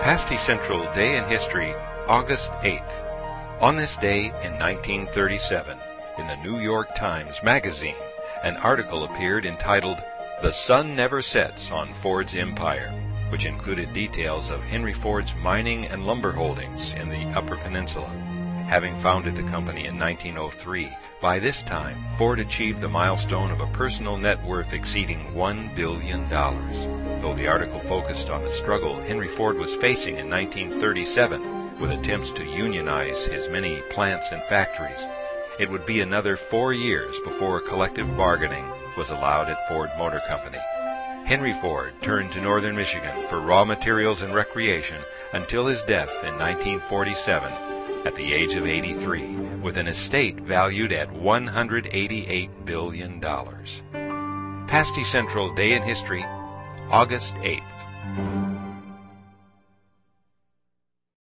Pasty Central Day in History, August 8th. On this day in 1937, in the New York Times Magazine, an article appeared entitled, "The Sun Never Sets on Ford's Empire," which included details of Henry Ford's mining and lumber holdings in the Upper Peninsula. Having founded the company in 1903, by this time, Ford achieved the milestone of a personal net worth exceeding $1 billion. Though the article focused on the struggle Henry Ford was facing in 1937 with attempts to unionize his many plants and factories, it would be another 4 years before collective bargaining was allowed at Ford Motor Company. Henry Ford turned to northern Michigan for raw materials and recreation until his death in 1947 at the age of 83, with an estate valued at $188 billion. Pasty Central Day in History, August 8th.